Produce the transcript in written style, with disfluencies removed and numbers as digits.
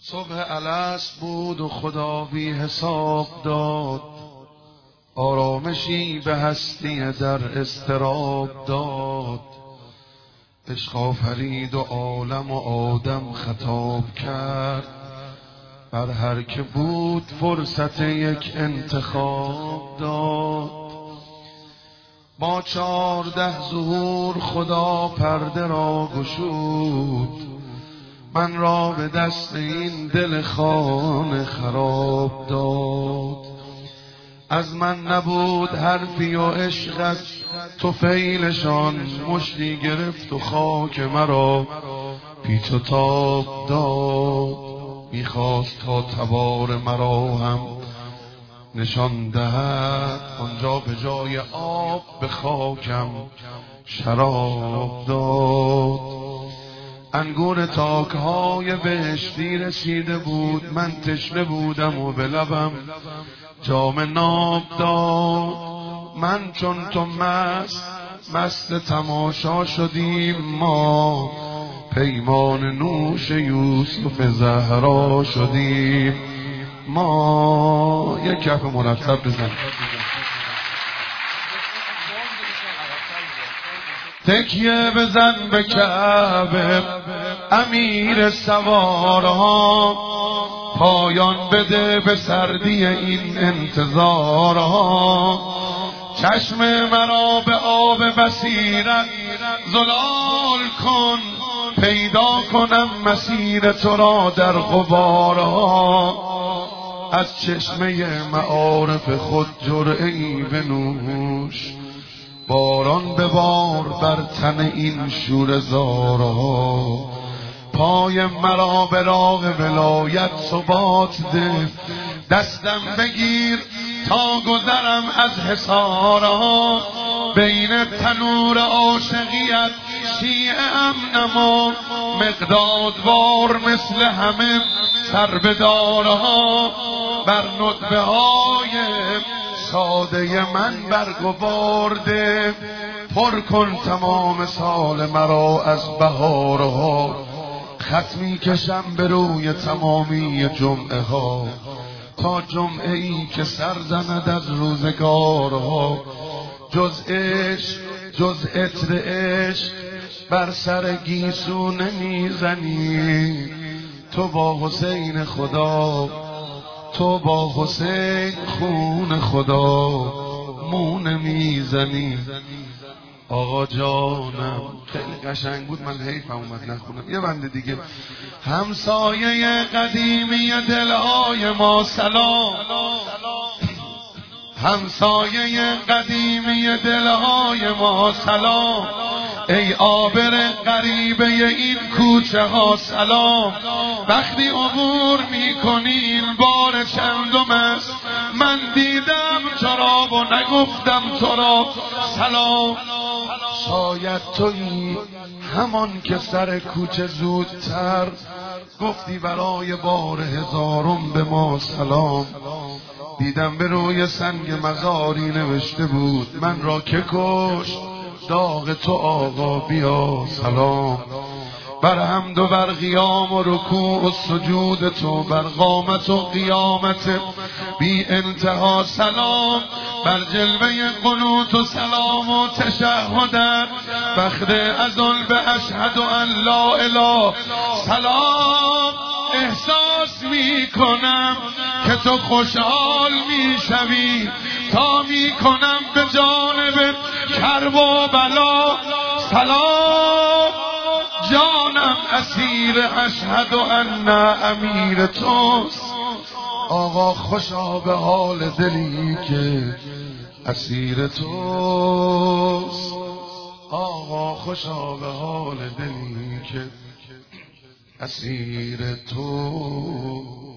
صبح الست بود و خدا بی حساب داد، آرامشی به هستی در اضطراب داد. عشق آفرید و عالم و آدم خطاب کرد، بر هر که بود فرصت یک انتخاب داد. با 14 ظهور خدا پرده را گشود، من را به دست این دل خانه خراب داد. از من نبود حرفی و عشقت طفیلشان مشتی گرفت و خاک مرا پیچ و تاب داد. میخواست تا تبار مرا هم نشان دهد، آنجا به جای آب به خاکم شراب داد. انگور تاکهای بهشتی رسیده بود، من تشنه بودم و به لبم جام ناب داد. من چون تو مست تماشا شدیم، ما پیمان نوش یوسف زهرا شدیم. ما یک کف مرتب بزن. تکیه بزن به کعبه امیر سوارها، پایان بده به سردی این انتظارها. چشم مرا به آب بصیرت زلال کن، پیدا کنم مسیر تو را در غبارها. از چشمه معارف خود جرعه‌ای بنوش، باران ببار بر تن این شوره زارها. پای مرا به راه ولایت ثبات ده، دستم بگیر تا گذرم از حصارها. بین تنور عاشقیت شیعه ام نما، مقدادوار مثل همه سربدارها. بر ندبه های ساده من برگوارده، پر کن تمام سال مرا از بهارها. ختمی کشم به روی تمامی جمعه ها، تا جمعه ای که سر زند از روزگارها. جز عشق جز عطر عشق بر سر گیسو نمیزنی. تو با حسین خدا، تو با حسین خون خدا مو نمیزنی. آقا جانم خیلی قشنگ بود، من حیفم اومد نخونم. یه بنده دیگه. همسایه قدیمی دلهای ما سلام، همسایه قدیمی دلهای ما سلام. ای عابر غریبه این کوچه ها سلام. وقتی عبور میکنی این بار چندم است، من دیدم تو را و نگفتم تو را سلام. شاید تویی همان که سر کوچه زودتر گفتی برای بار هزارم به ما سلام. دیدم به روی سنگ مزاری نوشته بود، من را که کشت داغ تو آقا بیا سلام. بر حمد و بر قیام و رکوع و سجود تو، بر قامت و قیامت بی انتها سلام. بر جلوه قنوت و سلام و تشهدت، فخر ازل به اشهد ان لا اله سلام. احساس می کنم که تو خوشحال می شوی، تا می کنم به جانب کرب و بلا سلام. جانم اسیر اشهد ان امیر توست. آقا خوشا به حال دلی که اسیر توست. آقا خوشا به حال دلی که اسیر تو.